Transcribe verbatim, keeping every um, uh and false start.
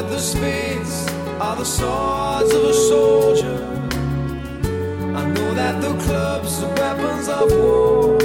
the spades are the swords of a soldier. I know that the clubs are weapons of war.